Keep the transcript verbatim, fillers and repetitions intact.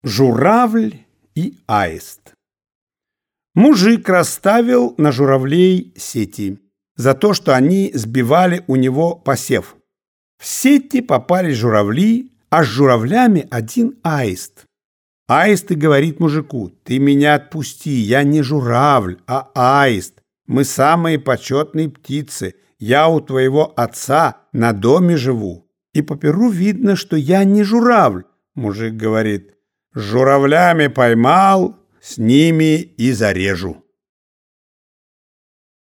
Журавль и аист. Мужик расставил на журавлей сети за то, что они сбивали у него посев. В сети попали журавли, а с журавлями один аист. Аист и говорит мужику: «Ты меня отпусти, я не журавль, а аист. Мы самые почетные птицы. Я у твоего отца на доме живу. И по перу видно, что я не журавль». Мужик говорит: «С журавлями поймал, с ними и зарежу».